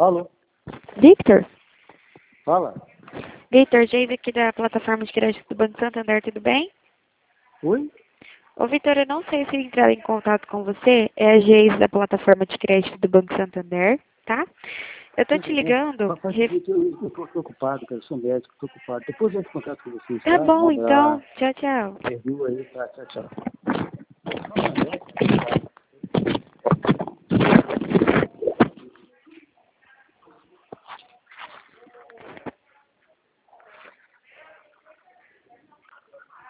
Alô? Victor? Fala. Victor, Geise aqui da plataforma de crédito do Banco Santander, tudo bem? Oi? Ô, Victor, eu não sei se entrar em contato com você, é a Geise da plataforma de crédito do Banco Santander, tá? Eu tô te ligando... Rapaz, eu tô ocupado, cara. Eu sou médico, tô ocupado. Depois eu entro em contato com vocês, Tá tá? bom, Um então. abraço. Tchau, tchau. Perdoa aí, tá? Tchau, tchau.